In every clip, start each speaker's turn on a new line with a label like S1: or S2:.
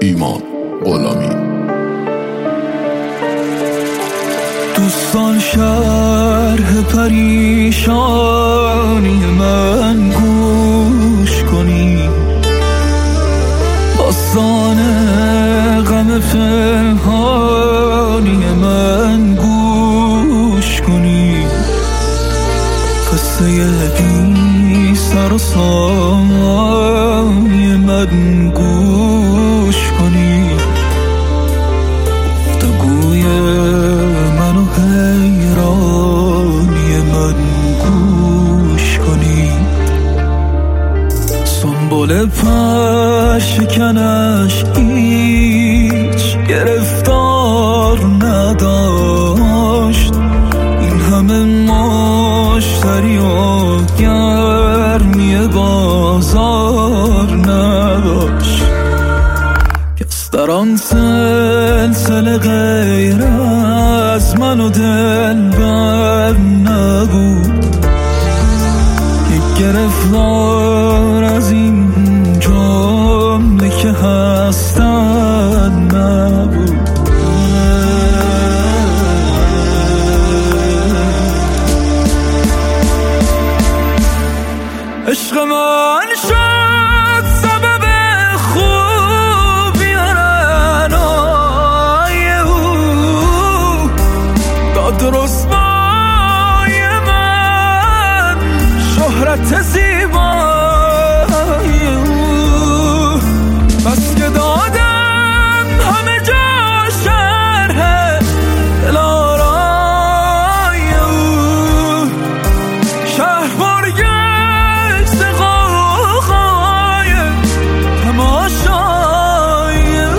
S1: ایمان غلامی.
S2: دوستان شرح پریشانی من گوش کنی، داستان غم پنهانی من گوش کنی، قصه بی سر و سامانی من گوش کنی، گفتگوی من و حیرانی من گوش کنی. سنبول پرشکنش هیچ گرفتار نداشت، این همه مشتری و گرمی بازار نداشت، کس در آن سلسله غیر از من و دلبر نبود، یک گرفتار از این جمله که هستن نبود. عشق من شد سبب خوبی رنای او، داد رسوای من شهرت زیبای او، بس که دادم همه جا شرح دلارای او، شهر برگشت قوقای تماشای او.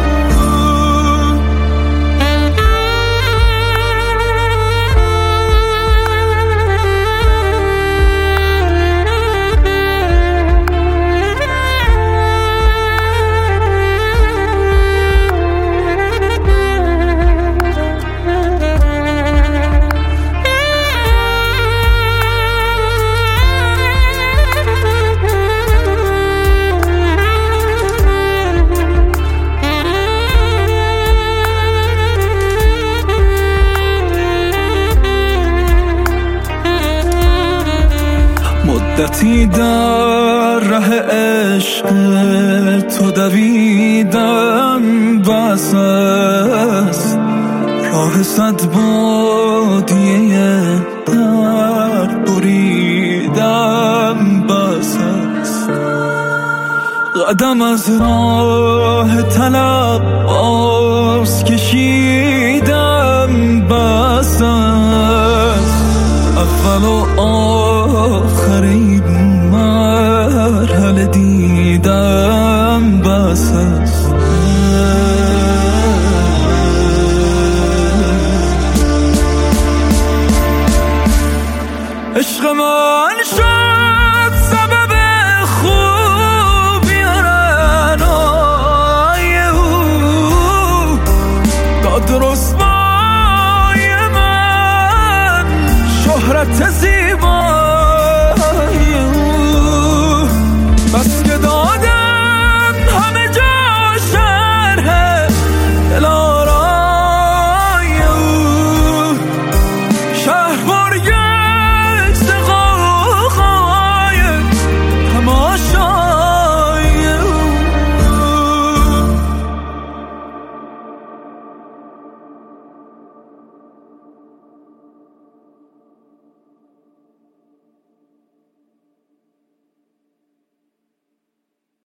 S2: مدتی در ره عشق تو دویدم، بس است راه صد بادیه در بریدم، بس است قدم از راه طلب باز کشیدم، بس است اول و آخر این مرحله دیدم، بس است. عشق من